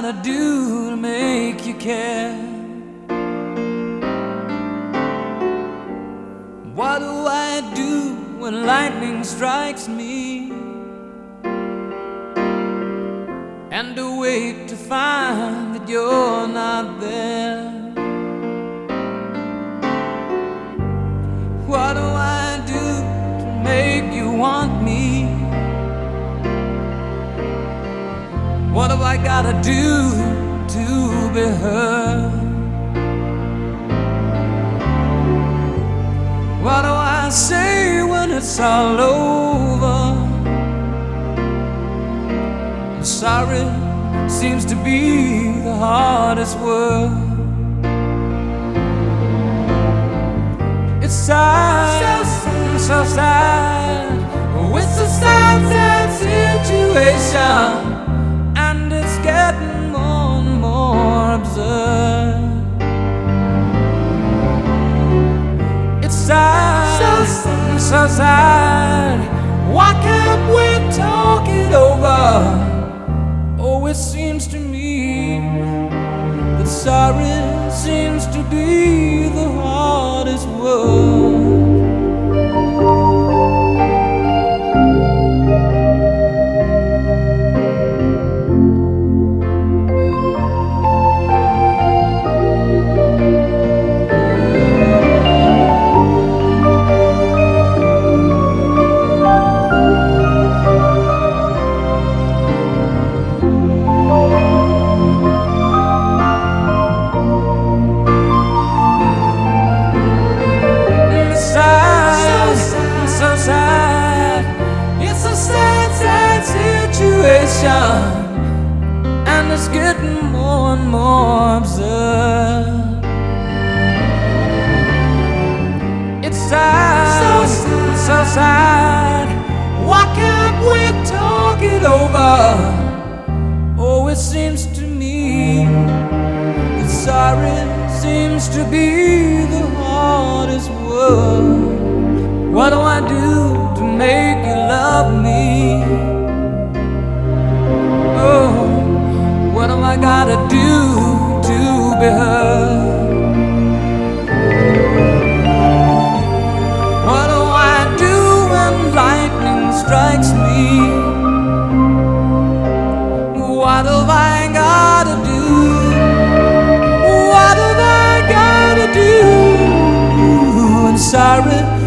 gotta do to make you care? What do I do when lightning strikes me, and to wait to find that you're not there? What do I do to make you want me? What have I gotta do to be heard? What do I say when it's all over? Sorry seems to be the hardest word. It's sad, so sad. Oh, it's a sad, sad situation, and it's getting more and more absurd. It's sad, so sad. Why can't we talk it over? Oh, it seems to me that sorry seems to be the hardest word. It's a sad, sad situation, and it's getting more and more absurd. It's sad, so sad. Why can't we talk it over? Oh, it seems to me that sorry seems to be the hardest word. What do I do to make you love me? Oh, what have I gotta do to be heard? What do I do when lightning strikes me? What have I gotta do? What have I gotta do? And sorry